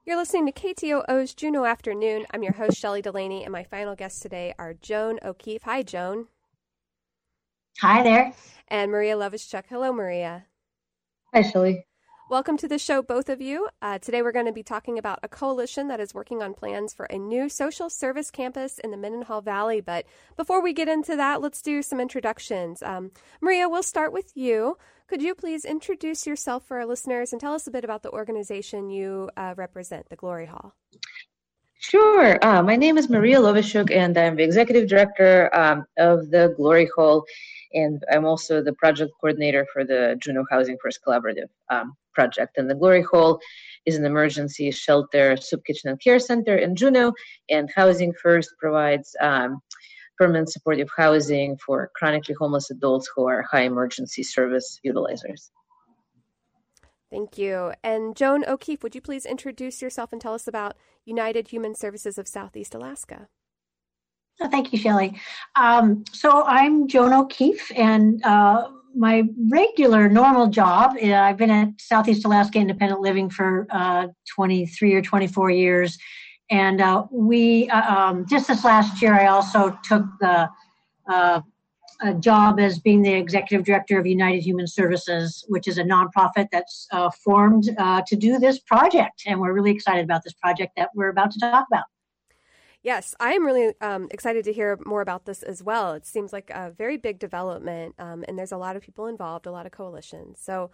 You're listening to KTOO's Juneau Afternoon. I'm your host, Shelley Delaney, and my final guests today are Joan O'Keefe. Hi, Joan. Hi there. And Maria Lovischuk. Hello, Maria. Hi, Shelley. Welcome to the show, both of you. Today we're going to be talking about a coalition that is working on plans for a new social service campus in the Mendenhall Valley. But before we get into that, let's do some introductions. Maria, we'll start with you. Could you please introduce yourself for our listeners and tell us a bit about the organization you represent, the Glory Hall? Sure. My name is Maria Lovischuk, and I'm the executive director of the Glory Hall, and I'm also the project coordinator for the Juneau Housing First Collaborative project. And the Glory Hall is an emergency shelter, soup kitchen, and care center in Juneau, and Housing First provides permanent supportive housing for chronically homeless adults who are high emergency service utilizers. Thank you. And Joan O'Keefe, would you please introduce yourself and tell us about United Human Services of Southeast Alaska? Oh, thank you, Shelley. So I'm Joan O'Keefe, and my regular normal job, I've been at Southeast Alaska Independent Living for 23 or 24 years. And we just this last year, I also took the a job as being the executive director of United Human Services, which is a nonprofit that's formed to do this project. And we're really excited about this project that we're about to talk about. Yes, I am really excited to hear more about this as well. It seems like a very big development, and there's a lot of people involved, a lot of coalitions. So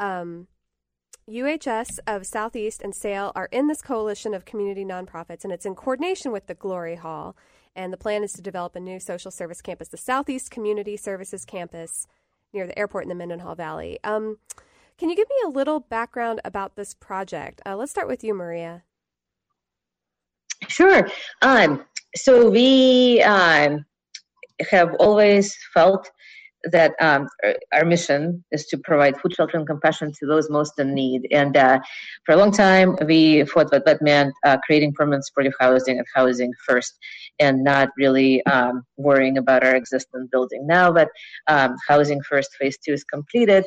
UHS of Southeast and SAIL are in this coalition of community nonprofits, and it's in coordination with the Glory Hall. And the plan is to develop a new social service campus, the Southeast Community Services Campus near the airport in the Mendenhall Valley. Can you give me a little background about this project? Let's start with you, Maria. Sure. So we have always felt that our mission is to provide food, shelter, and compassion to those most in need. And for a long time, we thought that meant creating permanent supportive housing and housing first, and not really worrying about our existing building. Now that Housing First Phase 2 is completed,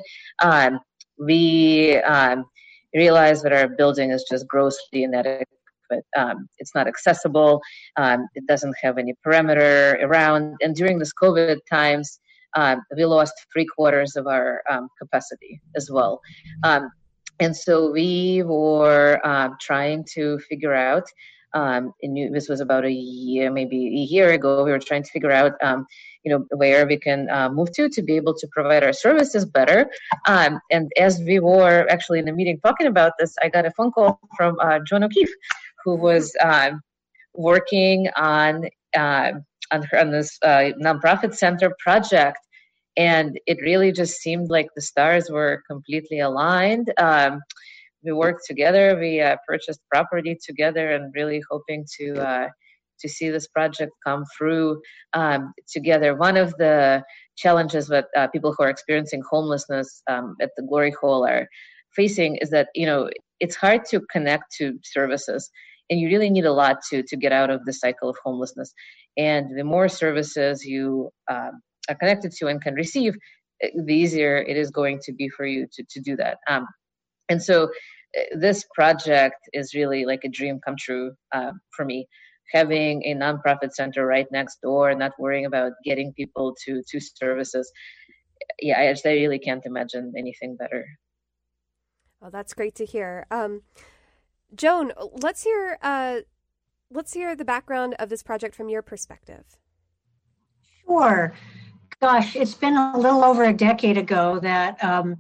we realize that our building is just grossly inadequate. It's not accessible. It doesn't have any perimeter around. And during this COVID times, we lost 3/4 of our capacity as well. And so we were trying to figure out, this was about a year ago, we were trying to figure out, where we can move to be able to provide our services better. And as we were actually in a meeting talking about this, I got a phone call from Joan O'Keefe, who was working on this nonprofit center project, and it really just seemed like the stars were completely aligned. We worked together, we purchased property together, and really hoping to see this project come through together. One of the challenges that people who are experiencing homelessness at the Glory Hall are facing is that, it's hard to connect to services, and you really need a lot to get out of the cycle of homelessness. And the more services you are connected to and can receive, the easier it is going to be for you to do that. And so this project is really like a dream come true for me. Having a nonprofit center right next door, not worrying about getting people to services. Yeah, I really can't imagine anything better. Oh, that's great to hear. Joan, let's hear the background of this project from your perspective. Sure. Gosh, it's been a little over a decade ago that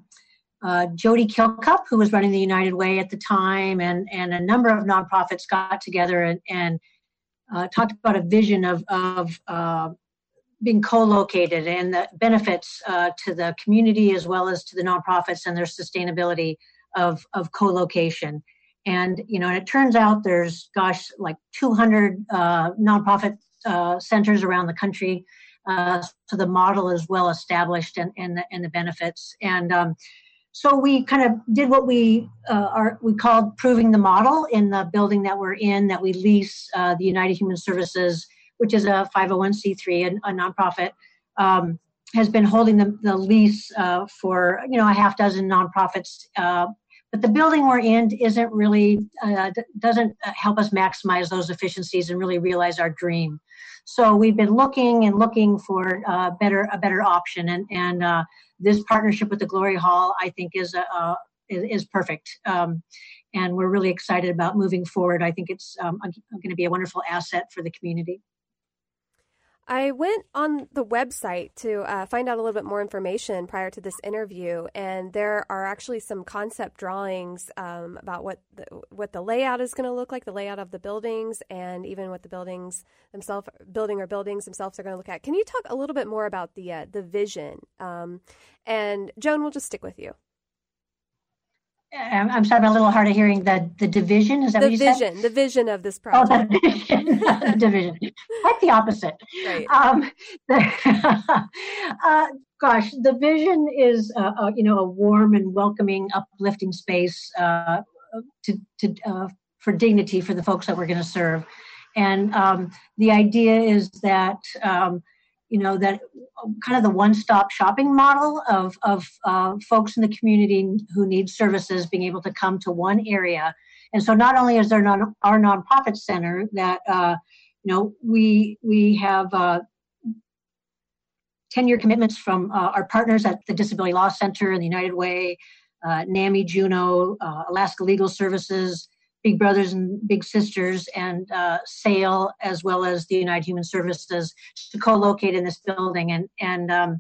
Jody Kilcup, who was running the United Way at the time, and a number of nonprofits got together and talked about a vision of being co-located and the benefits to the community as well as to the nonprofits and their sustainability of co-location. And, and it turns out there's, like 200 nonprofit centers around the country. So the model is well established and the benefits. And so we kind of did what we called proving the model in the building that we're in, that we lease. The United Human Services, which is a 501c3, a nonprofit, has been holding the lease for a half dozen nonprofits but the building we're in isn't really, doesn't help us maximize those efficiencies and really realize our dream. So we've been looking for a better option, and this partnership with the Glory Hall, I think, is perfect. And we're really excited about moving forward. I think it's going to be a wonderful asset for the community. I went on the website to find out a little bit more information prior to this interview, and there are actually some concept drawings about what the layout is going to look like, the layout of the buildings, and even what the buildings themselves are going to look at. Can you talk a little bit more about the vision? And Joan, we'll just stick with you. I'm sorry, I'm a little hard of hearing. The division, is that what you said? The vision of this project. Oh, the vision, not the division. Quite the opposite. Right. Gosh, the vision is, a warm and welcoming, uplifting space for dignity for the folks that we're going to serve. And the idea is that, that kind of the one-stop shopping model of folks in the community who need services being able to come to one area. And so not only is there our nonprofit center that, we have 10-year commitments from our partners at the Disability Law Center and the United Way, NAMI, Juno, Alaska Legal Services, Big Brothers and Big Sisters, and SAIL, as well as the United Human Services, to co-locate in this building. And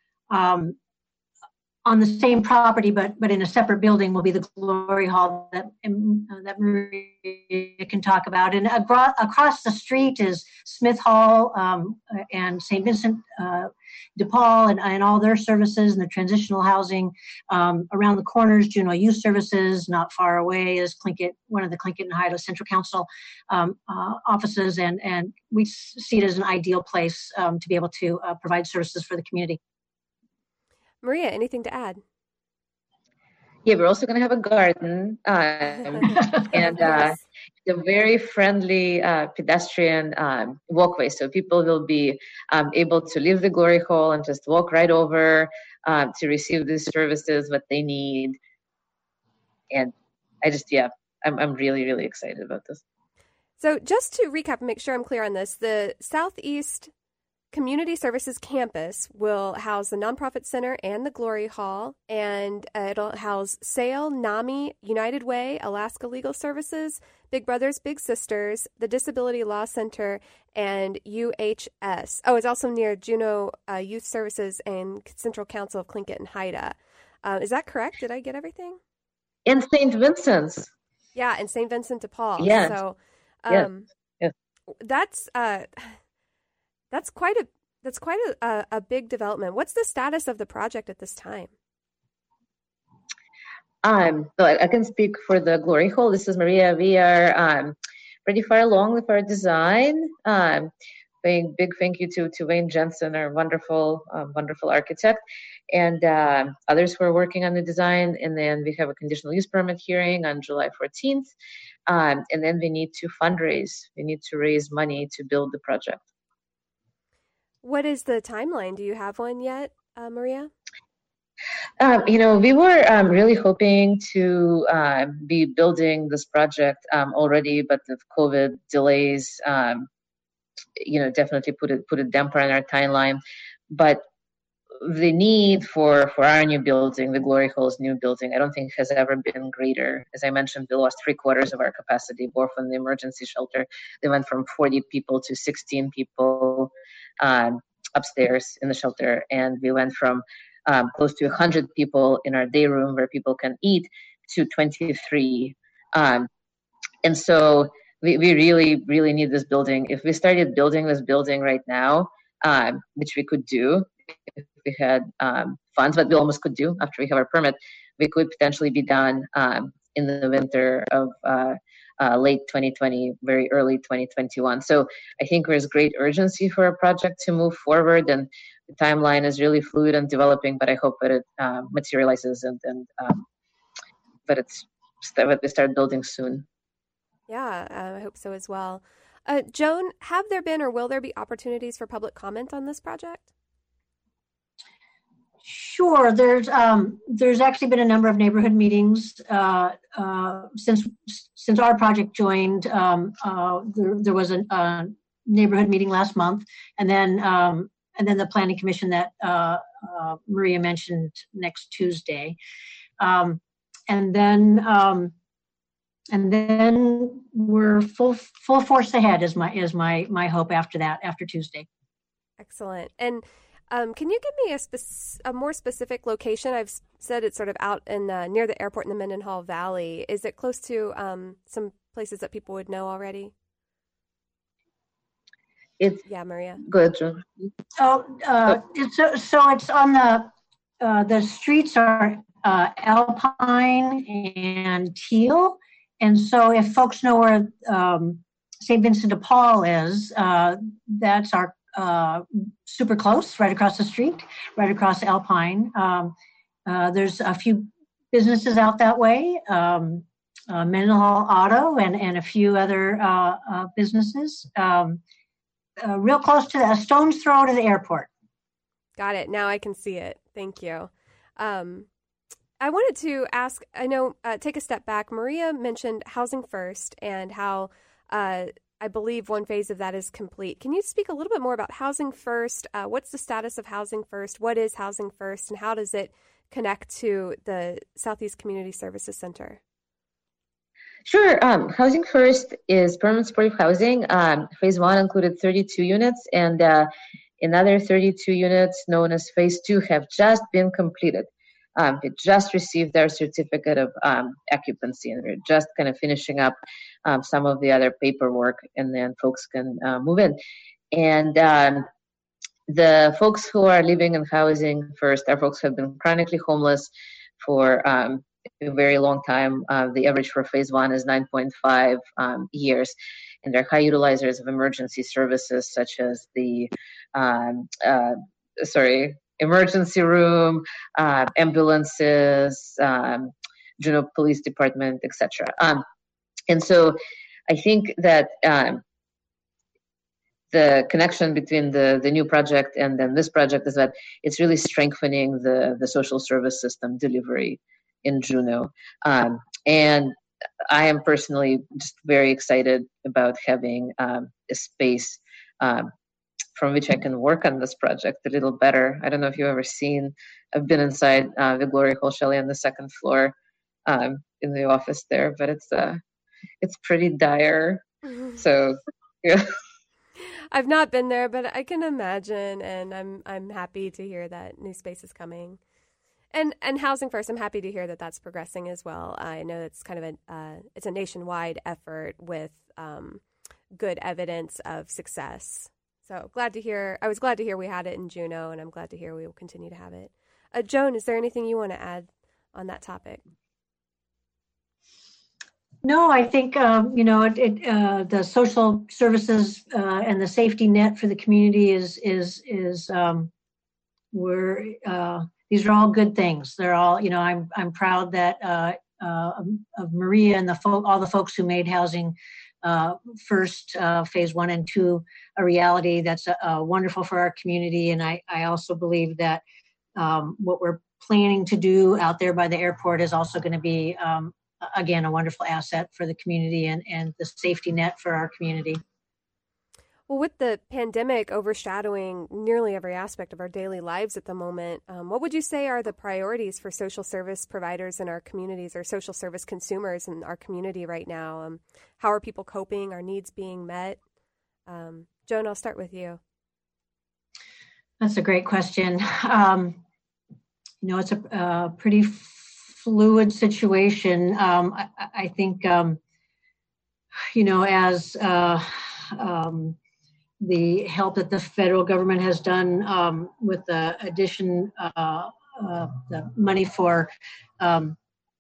on the same property, but in a separate building, will be the Glory Hall that Maria can talk about. And across the street is Smith Hall and St. Vincent de Paul and all their services and the transitional housing. Around the corners, Juneau Youth Services. Not far away is one of the Tlingit and Haida Central Council offices, and we see it as an ideal place to be able to provide services for the community. Maria, anything to add? Yeah, we're also going to have a garden and Yes. a very friendly pedestrian walkway. So people will be able to leave the Glory Hall and just walk right over to receive these services, what they need. And I'm really, really excited about this. So just to recap and make sure I'm clear on this, the Southeast Community Services Campus will house the Nonprofit Center and the Glory Hall, and it'll house SAIL, NAMI, United Way, Alaska Legal Services, Big Brothers Big Sisters, the Disability Law Center, and UHS. Oh, it's also near Juneau Youth Services and Central Council of Tlingit and Haida. Is that correct? Did I get everything? In St. Vincent's. Yeah, in St. Vincent de Paul. Yes. So Yes. That's quite a big development. What's the status of the project at this time? So I can speak for the Glory Hall. This is Maria. We are pretty far along with our design. Big thank you to Wayne Jensen, our wonderful architect, and others who are working on the design. And then we have a conditional use permit hearing on July 14th. And then we need to fundraise. We need to raise money to build the project. What is the timeline? Do you have one yet, Maria? We were really hoping to be building this project already, but the COVID delays, definitely put a damper on our timeline. But the need for our new building, the Glory Hall's new building, I don't think has ever been greater. As I mentioned, we lost 3/4 of our capacity, both in the emergency shelter. They went from 40 people to 16 people upstairs in the shelter, and we went from close to 100 people in our day room where people can eat to 23. And so we really, really need this building. If we started building this building right now, which we could do if we had funds, but we almost could do after we have our permit, we could potentially be done in the winter of late 2020, very early 2021. So I think there's great urgency for a project to move forward, and the timeline is really fluid and developing, but I hope that it materializes and that they start building soon. Yeah, I hope so as well. Joan, have there been or will there be opportunities for public comment on this project? Sure. There's actually been a number of neighborhood meetings since our project joined. There was a neighborhood meeting last month, and then the planning commission that Maria mentioned next Tuesday, and then we're full force ahead is my hope after that, after Tuesday. Excellent. And can you give me a more specific location? I've said it's sort of out in near the airport in the Mendenhall Valley. Is it close to some places that people would know already? Yeah, Maria. Go ahead, Joan. It's on the streets are Alpine and Teal, and so if folks know where St. Vincent de Paul is, that's our super close, right across the street, right across Alpine. There's a few businesses out that way, Mendenhall Auto and a few other businesses, real close to a stone's throw to the airport. Got it. Now I can see it. Thank you. I wanted to ask, take a step back. Maria mentioned Housing First and how I believe one phase of that is complete. Can you speak a little bit more about Housing First? What's the status of Housing First? What is Housing First, and how does it connect to the Southeast Community Services Center? Sure. Housing First is permanent supportive housing. Phase 1 included 32 units, and another 32 units known as Phase 2 have just been completed. They just received their certificate of occupancy, and they're just kind of finishing up some of the other paperwork, and then folks can move in. And the folks who are living in Housing First are folks who have been chronically homeless for a very long time. The average for Phase 1 is 9.5 years, and they're high utilizers of emergency services such as the emergency room, ambulances, Juneau Police Department, etc. And so I think that the connection between the new project and then this project is that it's really strengthening the social service system delivery in Juneau. And I am personally just very excited about having a space from which I can work on this project a little better. I don't know if you've ever seen, I've been inside the Glory Hall Chalet on the second floor in the office there, but it's pretty dire. So, yeah. I've not been there, but I can imagine, and I'm happy to hear that new space is coming. And Housing First, I'm happy to hear that that's progressing as well. I know it's kind of it's a nationwide effort with good evidence of success. So glad to hear. I was glad to hear we had it in Juneau, and I'm glad to hear we will continue to have it. Joan, is there anything you want to add on that topic? No, I think the social services and the safety net for the community is these are all good things. They're all, I'm proud that of Maria and all the folks who made Housing First Phase 1 and 2 a reality. That's wonderful for our community, and I also believe that what we're planning to do out there by the airport is also going to be again a wonderful asset for the community and the safety net for our community. Well, with the pandemic overshadowing nearly every aspect of our daily lives at the moment, what would you say are the priorities for social service providers in our communities, or social service consumers in our community right now? How are people coping? Are needs being met? Joan, I'll start with you. That's a great question. It's a pretty fluid situation. I think, as the help that the federal government has done with the addition of the money for the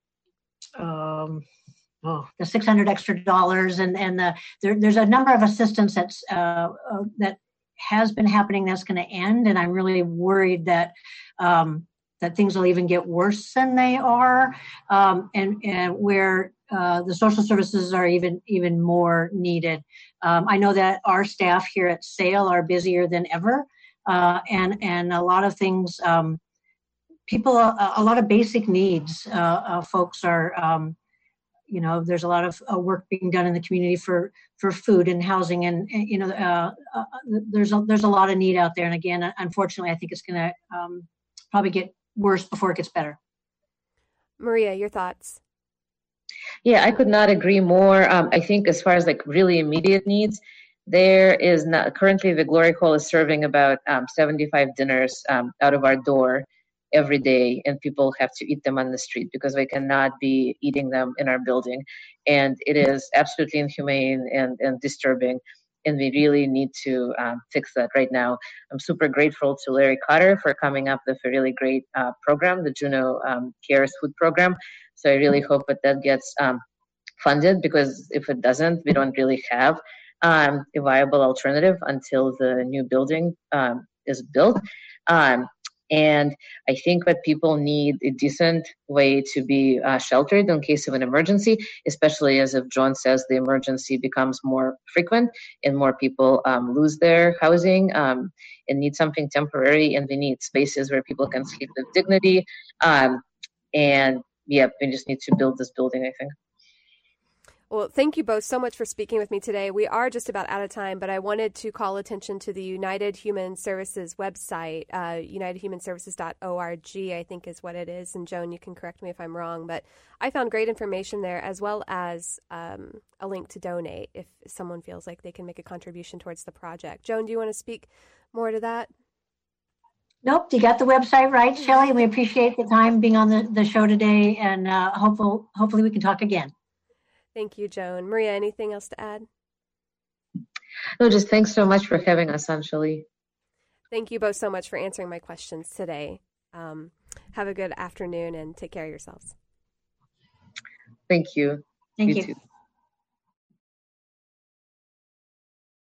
$600 extra, and there's a number of assistance that has been happening that's going to end, and I'm really worried that that things will even get worse than they are, and where the social services are even more needed. I know that our staff here at SAIL are busier than ever, and a lot of things people, a lot of basic needs. Folks are, there's a lot of work being done in the community for food and housing, and there's a lot of need out there. And again, unfortunately, I think it's going to probably get worse before it gets better. Maria, your thoughts? Yeah, I could not agree more. I think as far as like really immediate needs, there is not currently the Glory Hall is serving about 75 dinners out of our door every day, and people have to eat them on the street because they cannot be eating them in our building. And it is absolutely inhumane and disturbing. And we really need to fix that right now. I'm super grateful to Larry Cotter for coming up with a really great program, the Juneau Cares Food Program. So I really hope that gets funded, because if it doesn't, we don't really have a viable alternative until the new building is built. And I think that people need a decent way to be sheltered in case of an emergency, especially as, if John says, the emergency becomes more frequent and more people lose their housing and need something temporary, and they need spaces where people can sleep with dignity. And yeah, we just need to build this building, I think. Well, thank you both so much for speaking with me today. We are just about out of time, but I wanted to call attention to the United Human Services website, unitedhumanservices.org, I think is what it is. And Joan, you can correct me if I'm wrong, but I found great information there, as well as a link to donate if someone feels like they can make a contribution towards the project. Joan, do you want to speak more to that? Nope, you got the website right, Shelley. We appreciate the time being on the show today, and hopefully we can talk again. Thank you, Joan. Maria, anything else to add? No, just thanks so much for having us on, Shelley. Thank you both so much for answering my questions today. Have a good afternoon and take care of yourselves. Thank you. Thank you. Too.